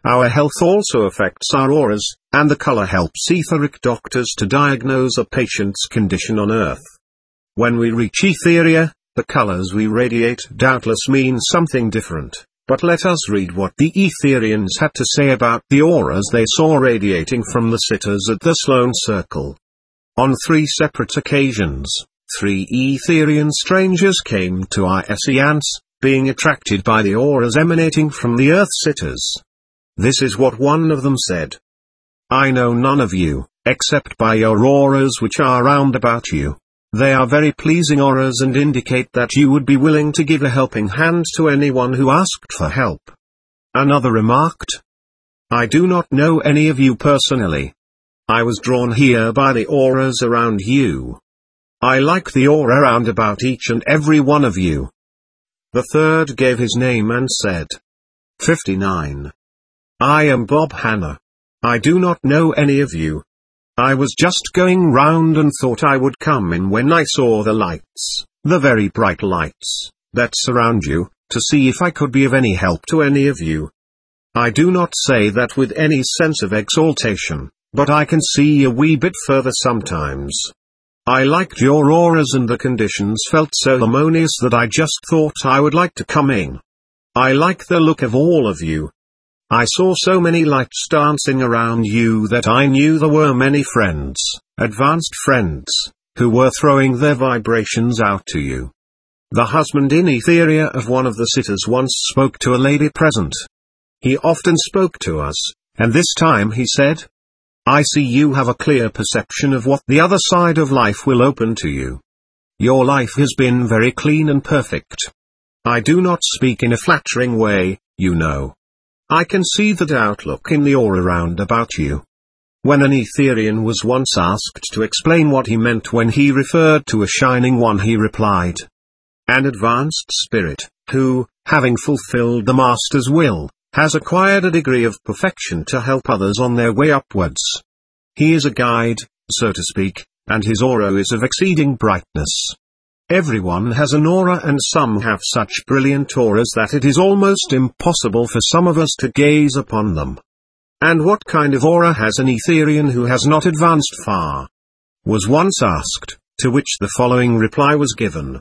Our health also affects our auras, and the color helps etheric doctors to diagnose a patient's condition on Earth. When we reach Etheria, the colors we radiate doubtless mean something different, but let us read what the Etherians had to say about the auras they saw radiating from the sitters at the Sloan Circle. On 3 separate occasions, 3 Etherian strangers came to our seance, being attracted by the auras emanating from the Earth sitters. This is what one of them said. I know none of you, except by your auras which are round about you. They are very pleasing auras and indicate that you would be willing to give a helping hand to anyone who asked for help. Another remarked, I do not know any of you personally. I was drawn here by the auras around you. I like the aura round about each and every one of you. The third gave his name and said, 59. I am Bob Hanna. I do not know any of you. I was just going round and thought I would come in when I saw the lights, the very bright lights, that surround you, to see if I could be of any help to any of you. I do not say that with any sense of exaltation, but I can see a wee bit further sometimes. I liked your auras and the conditions felt so harmonious that I just thought I would like to come in. I like the look of all of you. I saw so many lights dancing around you that I knew there were many friends, advanced friends, who were throwing their vibrations out to you. The husband in Etheria of one of the sitters once spoke to a lady present. He often spoke to us, and this time he said, I see you have a clear perception of what the other side of life will open to you. Your life has been very clean and perfect. I do not speak in a flattering way, you know. I can see that outlook in the aura round about you. When an Etherian was once asked to explain what he meant when he referred to a shining one, he replied, an advanced spirit, who, having fulfilled the Master's will, has acquired a degree of perfection to help others on their way upwards. He is a guide, so to speak, and his aura is of exceeding brightness. Everyone has an aura, and some have such brilliant auras that it is almost impossible for some of us to gaze upon them. And what kind of aura has an Etherian who has not advanced far? Was once asked, to which the following reply was given.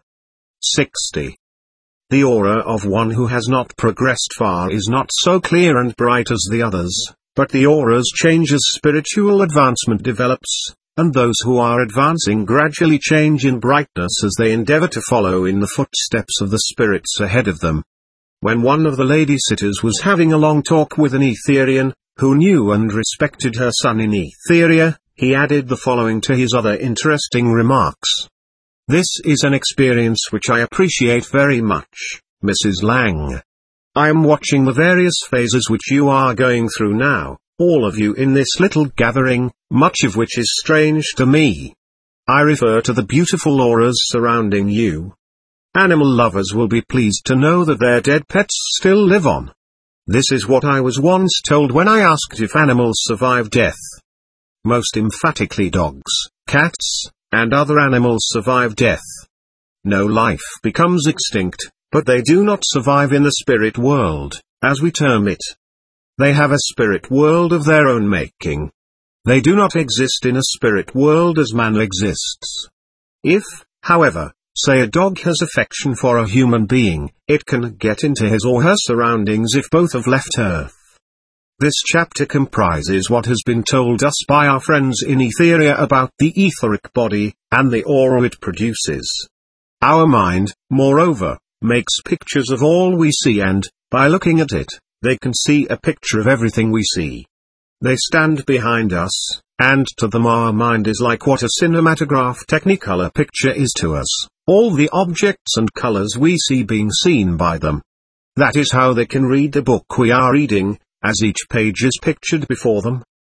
60. The aura of one who has not progressed far is not so clear and bright as the others, but the auras change as spiritual advancement develops, and those who are advancing gradually change in brightness as they endeavor to follow in the footsteps of the spirits ahead of them. When one of the lady sitters was having a long talk with an Etherian, who knew and respected her son in Etheria, he added the following to his other interesting remarks. This is an experience which I appreciate very much, Mrs. Lang. I am watching the various phases which you are going through now, all of you in this little gathering, much of which is strange to me. I refer to the beautiful auras surrounding you. Animal lovers will be pleased to know that their dead pets still live on. This is what I was once told when I asked if animals survive death. Most emphatically dogs, cats, and other animals survive death. No life becomes extinct, but they do not survive in the spirit world, as we term it. They have a spirit world of their own making. They do not exist in a spirit world as man exists. If, however, say a dog has affection for a human being, it can get into his or her surroundings if both have left Earth. This chapter comprises what has been told us by our friends in Etheria about the etheric body, and the aura it produces. Our mind, moreover, makes pictures of all we see and, by looking at it, they can see a picture of everything we see. They stand behind us, and to them our mind is like what a cinematograph Technicolor picture is to us, all the objects and colors we see being seen by them. That is how they can read the book we are reading, as each page is pictured before them.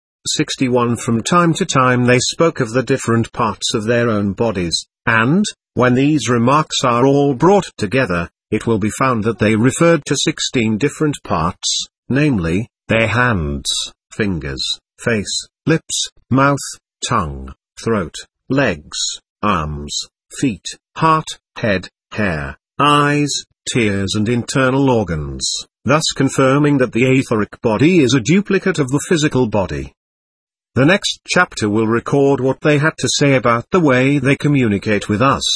61. From time to time they spoke of the different parts of their own bodies, and, when these remarks are all brought together, it will be found that they referred to 16 different parts, namely, their hands, fingers, face, lips, mouth, tongue, throat, legs, arms, feet, heart, head, hair, eyes, tears and internal organs, thus confirming that the etheric body is a duplicate of the physical body. The next chapter will record what they had to say about the way they communicate with us.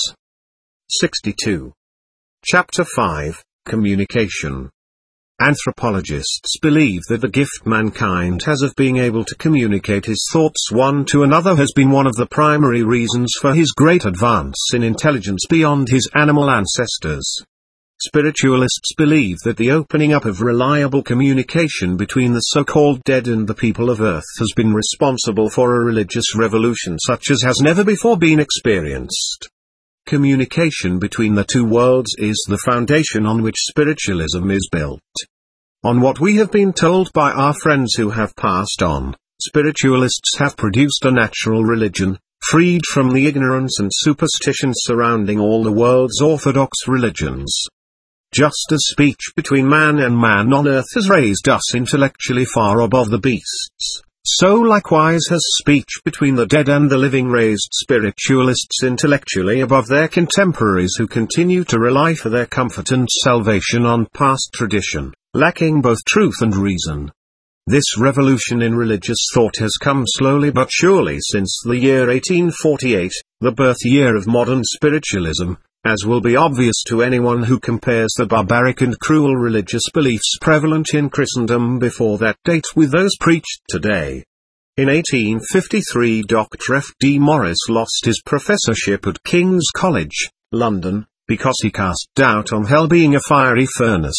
62. Chapter 5, Communication. Anthropologists believe that the gift mankind has of being able to communicate his thoughts one to another has been one of the primary reasons for his great advance in intelligence beyond his animal ancestors. Spiritualists believe that the opening up of reliable communication between the so-called dead and the people of Earth has been responsible for a religious revolution such as has never before been experienced. Communication between the two worlds is the foundation on which spiritualism is built. On what we have been told by our friends who have passed on, spiritualists have produced a natural religion, freed from the ignorance and superstition surrounding all the world's orthodox religions. Just as speech between man and man on earth has raised us intellectually far above the beasts, so likewise has speech between the dead and the living raised spiritualists intellectually above their contemporaries who continue to rely for their comfort and salvation on past tradition, lacking both truth and reason. This revolution in religious thought has come slowly but surely since the year 1848, the birth year of modern spiritualism, as will be obvious to anyone who compares the barbaric and cruel religious beliefs prevalent in Christendom before that date with those preached today. In 1853 Dr. F. D. Morris lost his professorship at King's College, London, because he cast doubt on hell being a fiery furnace.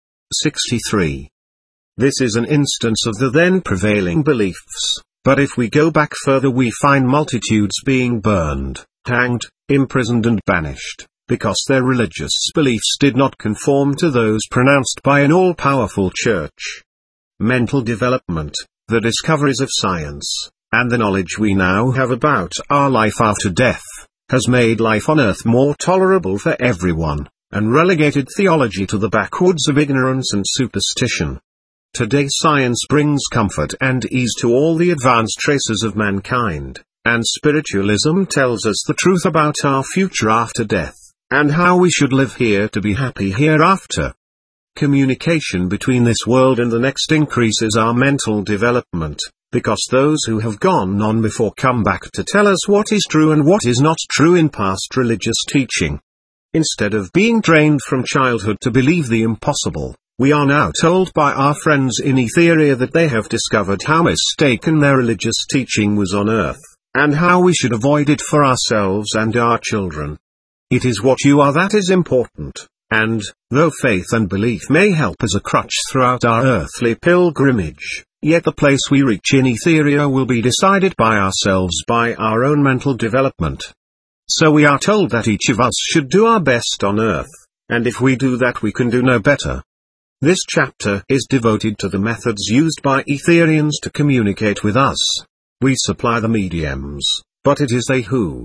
63. This is an instance of the then prevailing beliefs, but if we go back further we find multitudes being burned, hanged, imprisoned and banished, because their religious beliefs did not conform to those pronounced by an all-powerful church. Mental development, the discoveries of science, and the knowledge we now have about our life after death, has made life on earth more tolerable for everyone, and relegated theology to the backwoods of ignorance and superstition. Today science brings comfort and ease to all the advanced races of mankind, and spiritualism tells us the truth about our future after death, and how we should live here to be happy hereafter. Communication between this world and the next increases our mental development, because those who have gone on before come back to tell us what is true and what is not true in past religious teaching. Instead of being trained from childhood to believe the impossible, we are now told by our friends in Etheria that they have discovered how mistaken their religious teaching was on earth, and how we should avoid it for ourselves and our children. It is what you are that is important, and, though faith and belief may help as a crutch throughout our earthly pilgrimage, yet the place we reach in Etheria will be decided by ourselves by our own mental development. So we are told that each of us should do our best on earth, and if we do that we can do no better. This chapter is devoted to the methods used by Etherians to communicate with us. We supply the mediums, but it is they who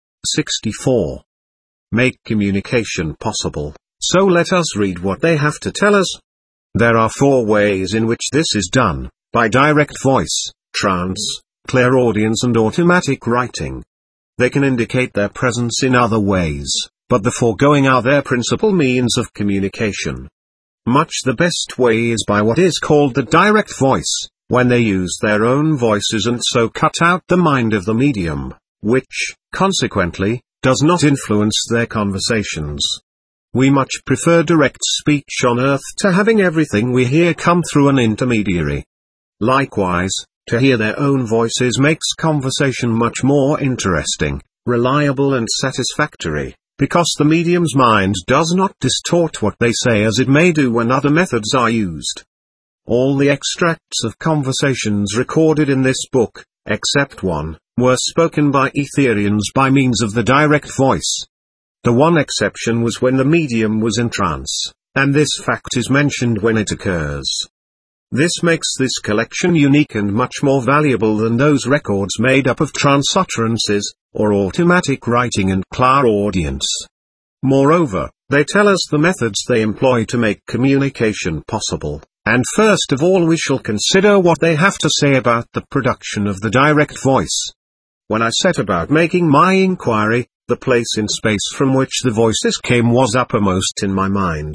64. Make communication possible, so let us read what they have to tell us. There are 4 ways in which this is done, by direct voice, trance, clairaudience and automatic writing. They can indicate their presence in other ways, but the foregoing are their principal means of communication. Much the best way is by what is called the direct voice, when they use their own voices and so cut out the mind of the medium, which, consequently, does not influence their conversations. We much prefer direct speech on earth to having everything we hear come through an intermediary. Likewise, to hear their own voices makes conversation much more interesting, reliable and satisfactory, because the medium's mind does not distort what they say as it may do when other methods are used. All the extracts of conversations recorded in this book, except one, were spoken by Etherians by means of the direct voice. The one exception was when the medium was in trance, and this fact is mentioned when it occurs. This makes this collection unique and much more valuable than those records made up of trance utterances, or automatic writing and clairaudience. Moreover, they tell us the methods they employ to make communication possible, and first of all we shall consider what they have to say about the production of the direct voice. When I set about making my inquiry, the place in space from which the voices came was uppermost in my mind.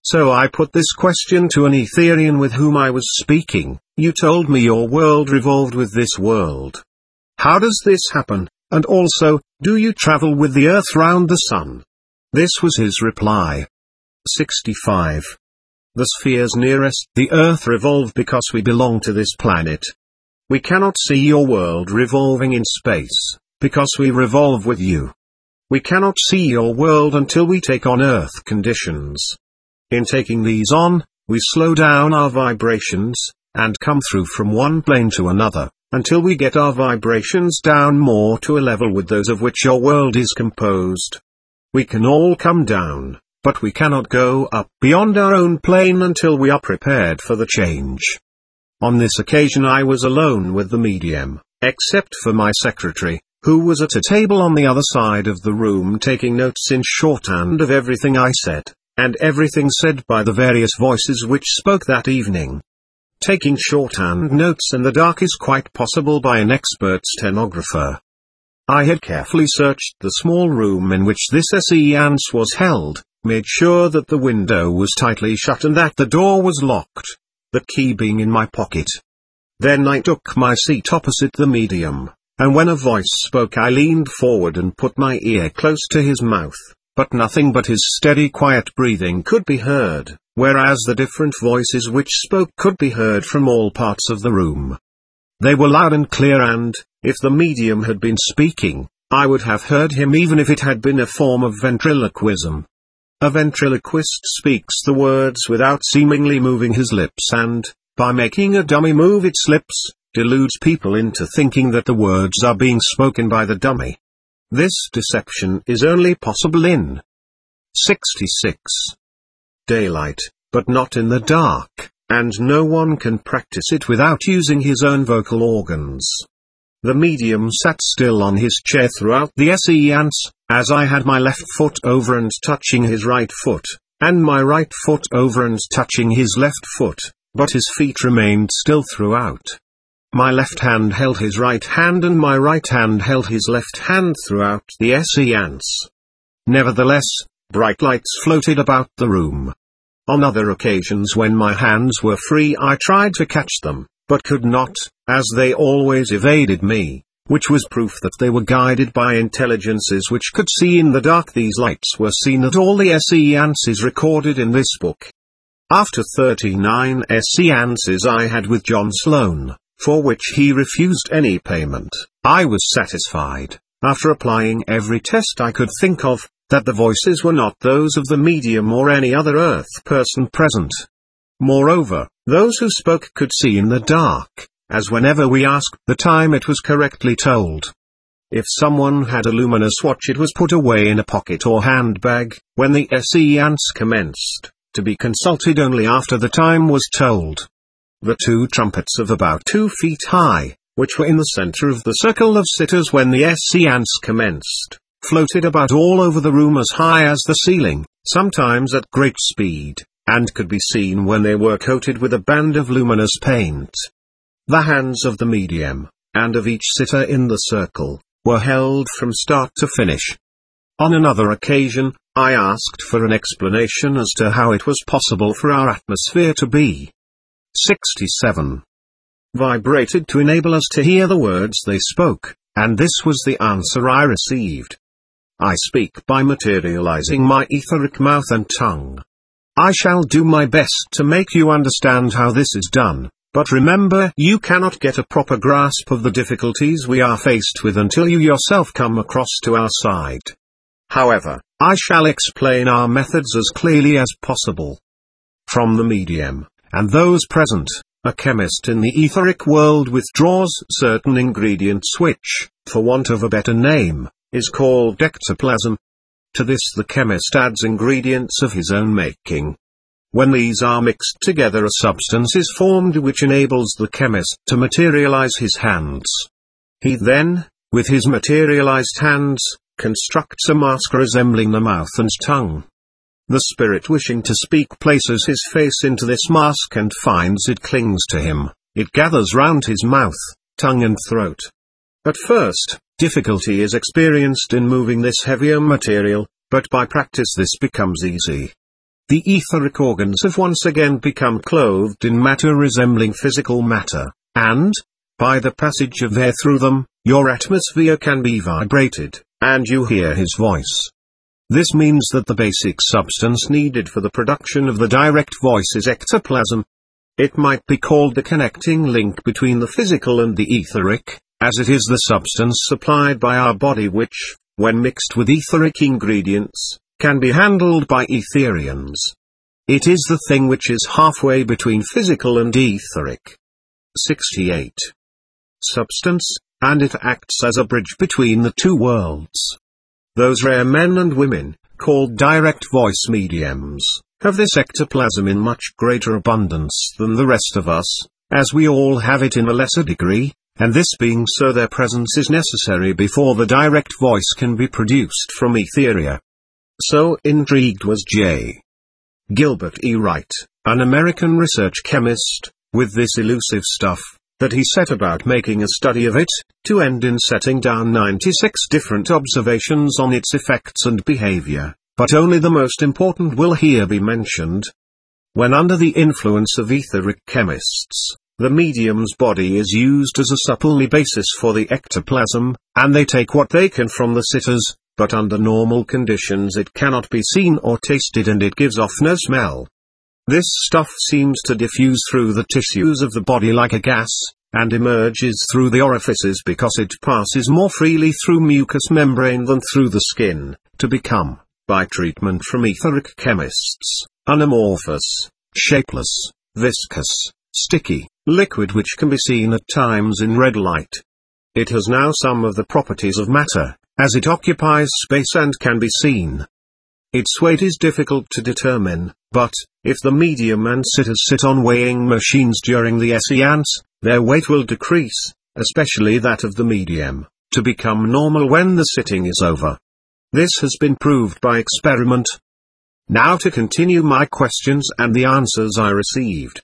So I put this question to an Etherian with whom I was speaking. You told me your world revolved with this world. How does this happen, and also, do you travel with the earth round the sun? This was his reply. 65. The spheres nearest the earth revolve because we belong to this planet. We cannot see your world revolving in space, because we revolve with you. We cannot see your world until we take on earth conditions. In taking these on, we slow down our vibrations, and come through from one plane to another, until we get our vibrations down more to a level with those of which your world is composed. We can all come down, but we cannot go up beyond our own plane until we are prepared for the change. On this occasion I was alone with the medium, except for my secretary, who was at a table on the other side of the room taking notes in shorthand of everything I said, and everything said by the various voices which spoke that evening. Taking shorthand notes in the dark is quite possible by an expert stenographer. I had carefully searched the small room in which this séance was held, made sure that the window was tightly shut and that the door was locked, the key being in my pocket. Then I took my seat opposite the medium, and when a voice spoke I leaned forward and put my ear close to his mouth, but nothing but his steady quiet breathing could be heard, whereas the different voices which spoke could be heard from all parts of the room. They were loud and clear and, if the medium had been speaking, I would have heard him even if it had been a form of ventriloquism. A ventriloquist speaks the words without seemingly moving his lips and, by making a dummy move its lips, deludes people into thinking that the words are being spoken by the dummy. This deception is only possible in 66. Daylight, but not in the dark, and no one can practice it without using his own vocal organs. The medium sat still on his chair throughout the séance, as I had my left foot over and touching his right foot, and my right foot over and touching his left foot, but his feet remained still throughout. My left hand held his right hand and my right hand held his left hand throughout the séance. Nevertheless, bright lights floated about the room. On other occasions when my hands were free I tried to catch them, but could not, as they always evaded me, which was proof that they were guided by intelligences which could see in the dark. These lights were seen at all the séances recorded in this book. After 39 séances I had with John Sloan, for which he refused any payment, I was satisfied, after applying every test I could think of, that the voices were not those of the medium or any other earth person present. Moreover, those who spoke could see in the dark, as whenever we asked the time it was correctly told. If someone had a luminous watch it was put away in a pocket or handbag, when the séance commenced, to be consulted only after the time was told. The two trumpets of about 2 feet high, which were in the center of the circle of sitters when the séance commenced, floated about all over the room as high as the ceiling, sometimes at great speed, and could be seen when they were coated with a band of luminous paint. The hands of the medium, and of each sitter in the circle, were held from start to finish. On another occasion, I asked for an explanation as to how it was possible for our atmosphere to be 67. Vibrated to enable us to hear the words they spoke, and this was the answer I received. I speak by materializing my etheric mouth and tongue. I shall do my best to make you understand how this is done, but remember you cannot get a proper grasp of the difficulties we are faced with until you yourself come across to our side. However, I shall explain our methods as clearly as possible. From the medium, and those present, a chemist in the etheric world withdraws certain ingredients which, for want of a better name, is called ectoplasm. To this the chemist adds ingredients of his own making. When these are mixed together a substance is formed which enables the chemist to materialize his hands. He then, with his materialized hands, constructs a mask resembling the mouth and tongue. The spirit wishing to speak places his face into this mask and finds it clings to him. It gathers round his mouth, tongue and throat. At first, difficulty is experienced in moving this heavier material, but by practice this becomes easy. the etheric organs have once again become clothed in matter resembling physical matter, and, by the passage of air through them, your atmosphere can be vibrated, and you hear his voice. This means that the basic substance needed for the production of the direct voice is ectoplasm. It might be called the connecting link between the physical and the etheric, as it is the substance supplied by our body which, when mixed with etheric ingredients, can be handled by Etherians. It is the thing which is halfway between physical and etheric. 68. Substance, and it acts as a bridge between the two worlds. Those rare men and women, called direct voice mediums, have this ectoplasm in much greater abundance than the rest of us, as we all have it in a lesser degree, and this being so, their presence is necessary before the direct voice can be produced from Etheria. So intrigued was J. Gilbert E. Wright, an American research chemist, with this elusive stuff, that he set about making a study of it, to end in setting down 96 different observations on its effects and behavior, but only the most important will here be mentioned. When under the influence of etheric chemists, the medium's body is used as a supply basis for the ectoplasm, and they take what they can from the sitters, but under normal conditions it cannot be seen or tasted and it gives off no smell. This stuff seems to diffuse through the tissues of the body like a gas, and emerges through the orifices because it passes more freely through mucous membrane than through the skin, to become, by treatment from etheric chemists, an amorphous, shapeless, viscous, sticky, liquid which can be seen at times in red light. It has now some of the properties of matter, as it occupies space and can be seen. Its weight is difficult to determine, but, if the medium and sitters sit on weighing machines during the séance, their weight will decrease, especially that of the medium, to become normal when the sitting is over. This has been proved by experiment. Now to continue my questions and the answers I received.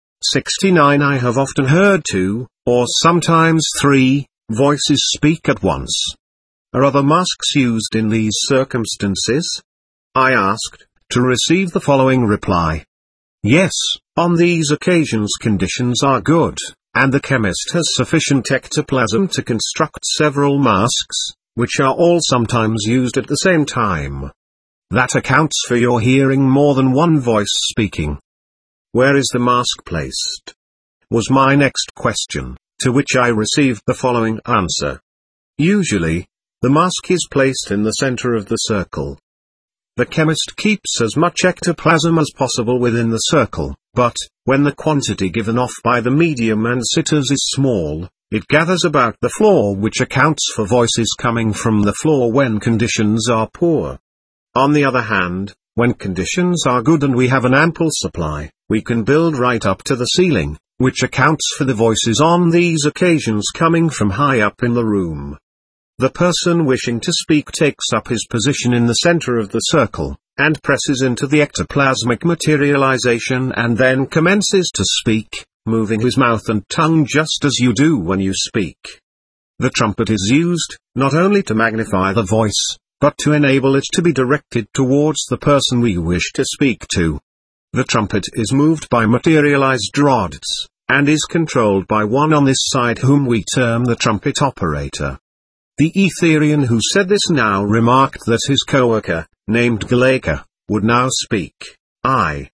69. I have often heard two, or sometimes three, voices speak at once. Are other masks used in these circumstances? I asked, to receive the following reply. Yes, on these occasions conditions are good, and the chemist has sufficient ectoplasm to construct several masks, which are all sometimes used at the same time. That accounts for your hearing more than one voice speaking. Where is the mask placed? Was my next question, to which I received the following answer. Usually, the mask is placed in the center of the circle. The chemist keeps as much ectoplasm as possible within the circle, but, when the quantity given off by the medium and sitters is small, it gathers about the floor, which accounts for voices coming from the floor when conditions are poor. On the other hand, when conditions are good and we have an ample supply, we can build right up to the ceiling, which accounts for the voices on these occasions coming from high up in the room. The person wishing to speak takes up his position in the center of the circle, and presses into the ectoplasmic materialization and then commences to speak, moving his mouth and tongue just as you do when you speak. The trumpet is used, not only to magnify the voice, but to enable it to be directed towards the person we wish to speak to. The trumpet is moved by materialized rods, and is controlled by one on this side whom we term the trumpet operator. The Etherian who said this now remarked that his co-worker, named Galeka, would now speak. I.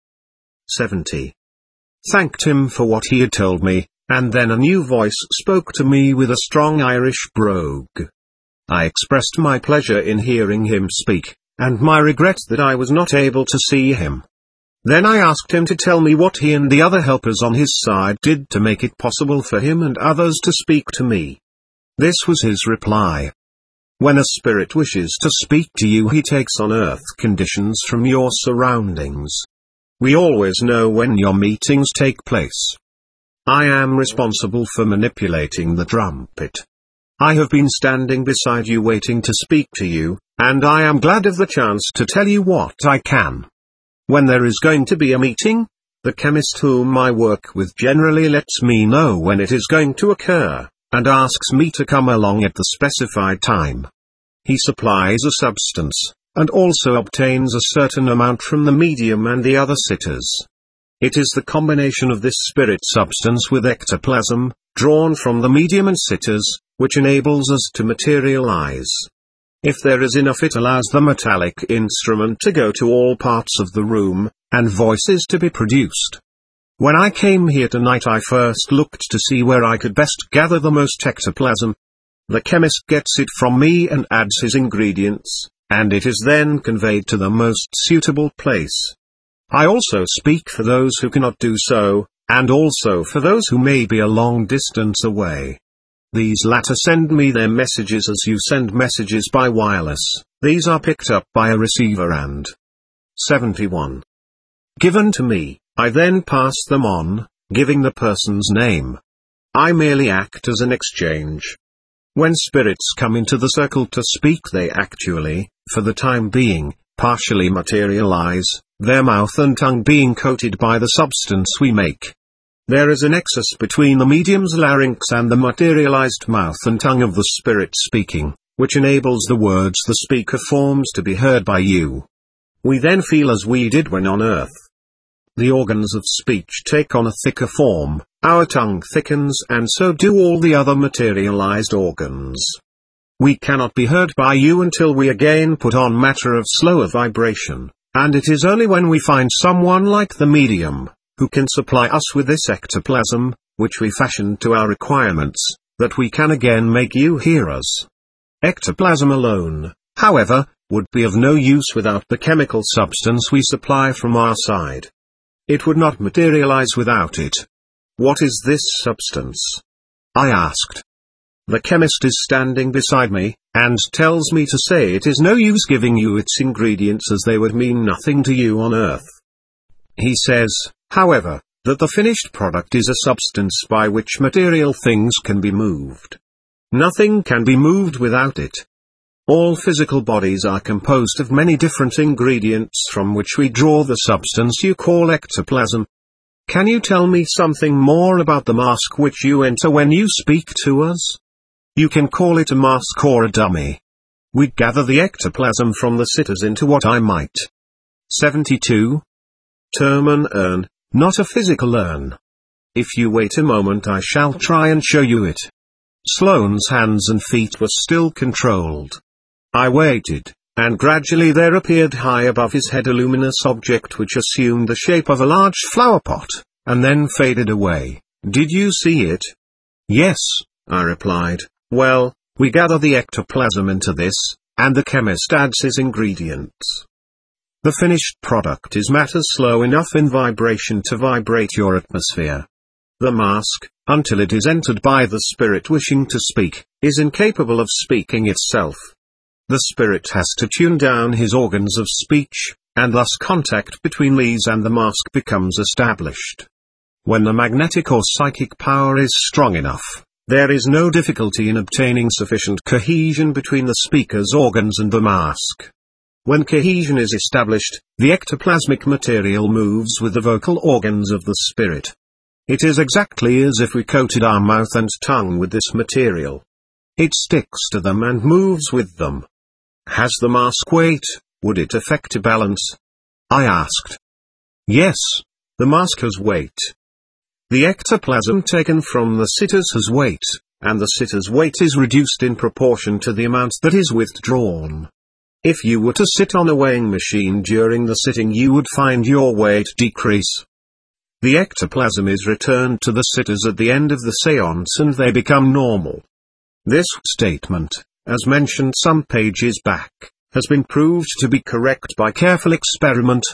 70. Thanked him for what he had told me, and then a new voice spoke to me with a strong Irish brogue. I expressed my pleasure in hearing him speak, and my regret that I was not able to see him. Then I asked him to tell me what he and the other helpers on his side did to make it possible for him and others to speak to me. This was his reply. When a spirit wishes to speak to you, he takes on earth conditions from your surroundings. We always know when your meetings take place. I am responsible for manipulating the trumpet. I have been standing beside you waiting to speak to you, and I am glad of the chance to tell you what I can. When there is going to be a meeting, the chemist whom I work with generally lets me know when it is going to occur, and asks me to come along at the specified time. He supplies a substance, and also obtains a certain amount from the medium and the other sitters. It is the combination of this spirit substance with ectoplasm, drawn from the medium and sitters, which enables us to materialize. If there is enough, it allows the metallic instrument to go to all parts of the room, and voices to be produced. When I came here tonight, I first looked to see where I could best gather the most ectoplasm. The chemist gets it from me and adds his ingredients, and it is then conveyed to the most suitable place. I also speak for those who cannot do so, and also for those who may be a long distance away. These latter send me their messages as you send messages by wireless. These are picked up by a receiver and 71. Given to me, I then pass them on, giving the person's name. I merely act as an exchange. When spirits come into the circle to speak, they actually, for the time being, partially materialize, their mouth and tongue being coated by the substance we make. There is a nexus between the medium's larynx and the materialized mouth and tongue of the spirit speaking, which enables the words the speaker forms to be heard by you. We then feel as we did when on earth. The organs of speech take on a thicker form, our tongue thickens, and so do all the other materialized organs. We cannot be heard by you until we again put on matter of slower vibration, and it is only when we find someone like the medium, who can supply us with this ectoplasm, which we fashioned to our requirements, that we can again make you hear us. Ectoplasm alone, however, would be of no use without the chemical substance we supply from our side. It would not materialize without it. What is this substance? I asked. The chemist is standing beside me, and tells me to say it is no use giving you its ingredients as they would mean nothing to you on earth. He says, however, that the finished product is a substance by which material things can be moved. Nothing can be moved without it. All physical bodies are composed of many different ingredients from which we draw the substance you call ectoplasm. Can you tell me something more about the mask which you enter when you speak to us? You can call it a mask or a dummy. We gather the ectoplasm from the sitters into what I might 72. Term an urn, not a physical urn. If you wait a moment, I shall try and show you it. Sloane's hands and feet were still controlled. I waited, and gradually there appeared high above his head a luminous object which assumed the shape of a large flower pot, and then faded away. Did you see it? Yes, I replied. Well, we gather the ectoplasm into this, and the chemist adds his ingredients. The finished product is matter slow enough in vibration to vibrate your atmosphere. The mask, until it is entered by the spirit wishing to speak, is incapable of speaking itself. The spirit has to tune down his organs of speech, and thus contact between these and the mask becomes established. When the magnetic or psychic power is strong enough, there is no difficulty in obtaining sufficient cohesion between the speaker's organs and the mask. When cohesion is established, the ectoplasmic material moves with the vocal organs of the spirit. It is exactly as if we coated our mouth and tongue with this material. It sticks to them and moves with them. Has the mask weight? Would it affect a balance? I asked. Yes, the mask has weight. The ectoplasm taken from the sitters has weight, and the sitter's weight is reduced in proportion to the amount that is withdrawn. If you were to sit on a weighing machine during the sitting, you would find your weight decrease. The ectoplasm is returned to the sitters at the end of the séance and they become normal. This statement, as mentioned some pages back, has been proved to be correct by careful experiment.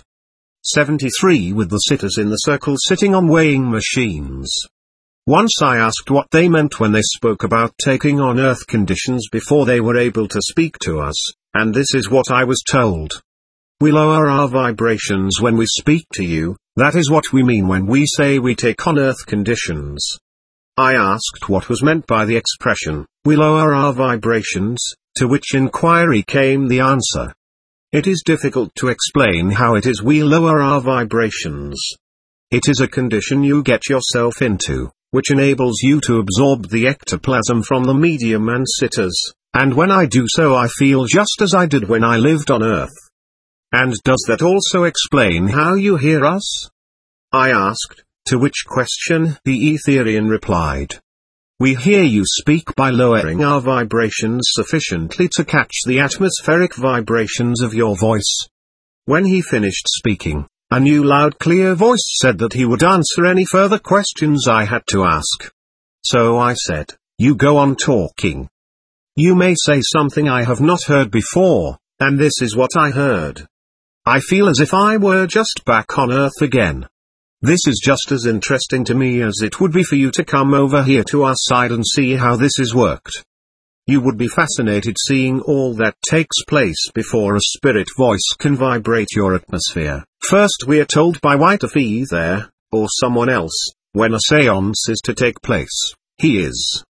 73 With the sitters in the circle sitting on weighing machines. Once I asked what they meant when they spoke about taking on earth conditions before they were able to speak to us, and this is what I was told. We lower our vibrations when we speak to you, that is what we mean when we say we take on earth conditions. I asked what was meant by the expression, we lower our vibrations, to which inquiry came the answer. It is difficult to explain how it is we lower our vibrations. It is a condition you get yourself into, which enables you to absorb the ectoplasm from the medium and sitters, and when I do so I feel just as I did when I lived on Earth. And does that also explain how you hear us? I asked, to which question the Etherian replied. We hear you speak by lowering our vibrations sufficiently to catch the atmospheric vibrations of your voice. When he finished speaking, a new loud clear voice said that he would answer any further questions I had to ask. So I said, you go on talking. You may say something I have not heard before, and this is what I heard. I feel as if I were just back on Earth again. This is just as interesting to me as it would be for you to come over here to our side and see how this is worked. You would be fascinated seeing all that takes place before a spirit voice can vibrate your atmosphere. First we are told by White Fee there, or someone else, when a seance is to take place. He is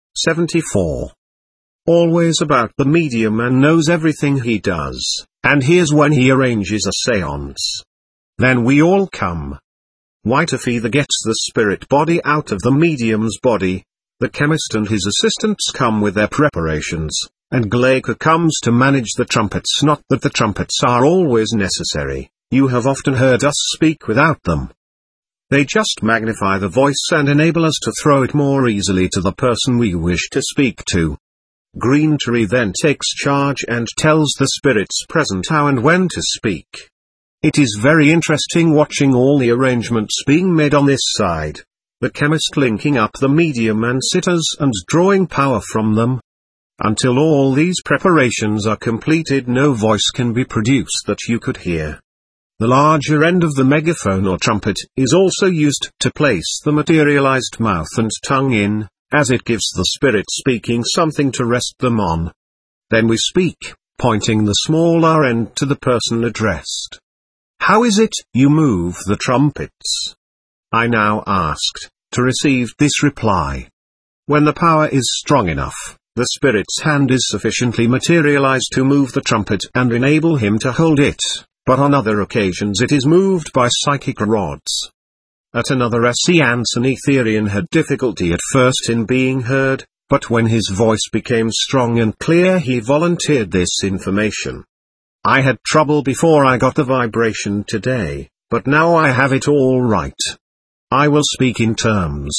74. Always about the medium and knows everything he does, and here's when he arranges a seance. Then we all come. White Fee gets the spirit body out of the medium's body. The chemist and his assistants come with their preparations, and Glaker comes to manage the trumpets. Not that the trumpets are always necessary, you have often heard us speak without them. They just magnify the voice and enable us to throw it more easily to the person we wish to speak to. Green Tree then takes charge and tells the spirits present how and when to speak. It is very interesting watching all the arrangements being made on this side. The chemist linking up the medium and sitters and drawing power from them. Until all these preparations are completed, no voice can be produced that you could hear. The larger end of the megaphone or trumpet is also used to place the materialized mouth and tongue in, as it gives the spirit speaking something to rest them on. Then we speak, pointing the smaller end to the person addressed. How is it you move the trumpets? I now asked, to receive this reply. When the power is strong enough, the spirit's hand is sufficiently materialized to move the trumpet and enable him to hold it, but on other occasions it is moved by psychic rods. At another seance an Etherian had difficulty at first in being heard, but when his voice became strong and clear he volunteered this information. I had trouble before I got the vibration today, but now I have it all right. I will speak in terms.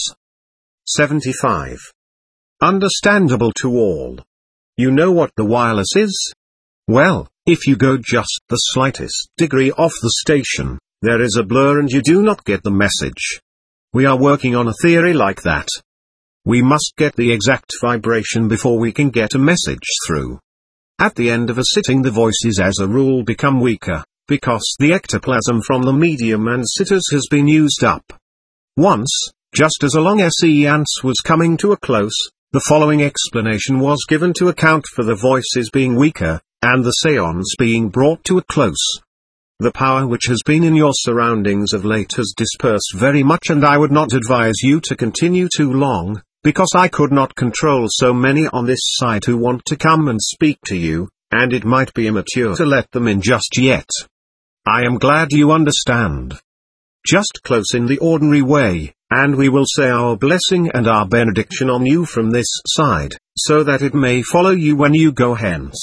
75. Understandable to all. You know what the wireless is? Well, if you go just the slightest degree off the station, there is a blur and you do not get the message. We are working on a theory like that. We must get the exact vibration before we can get a message through. At the end of a sitting the voices as a rule become weaker, because the ectoplasm from the medium and sitters has been used up. Once, just as a long seance was coming to a close, the following explanation was given to account for the voices being weaker, and the seance being brought to a close. The power which has been in your surroundings of late has dispersed very much, and I would not advise you to continue too long, because I could not control so many on this side who want to come and speak to you, and it might be immature to let them in just yet. I am glad you understand. Just close in the ordinary way, and we will say our blessing and our benediction on you from this side, so that it may follow you when you go hence.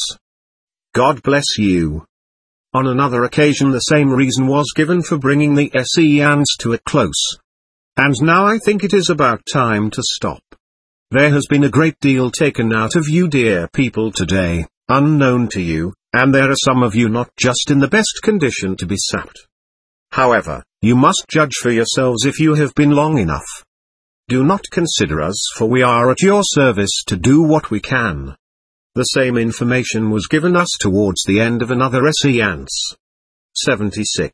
God bless you. On another occasion the same reason was given for bringing the seance to a close. And now I think it is about time to stop. There has been a great deal taken out of you dear people today, unknown to you, and there are some of you not just in the best condition to be sapped. However, you must judge for yourselves if you have been long enough. Do not consider us, for we are at your service to do what we can. The same information was given us towards the end of another seance. 76.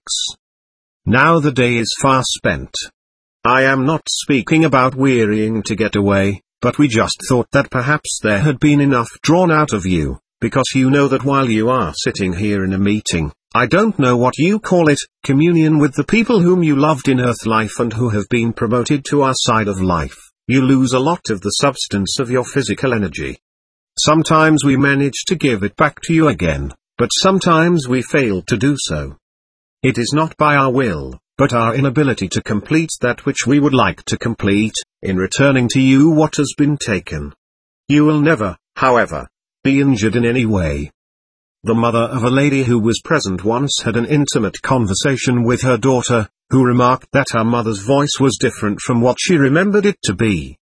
Now the day is far spent. I am not speaking about wearying to get away, but we just thought that perhaps there had been enough drawn out of you, because you know that while you are sitting here in a meeting, I don't know what you call it, communion with the people whom you loved in earth life and who have been promoted to our side of life, you lose a lot of the substance of your physical energy. Sometimes we manage to give it back to you again, but sometimes we fail to do so. It is not by our will, but our inability to complete that which we would like to complete, in returning to you what has been taken. You will never, however, be injured in any way. The mother of a lady who was present once had an intimate conversation with her daughter, who remarked that her mother's voice was different from what she remembered it to be.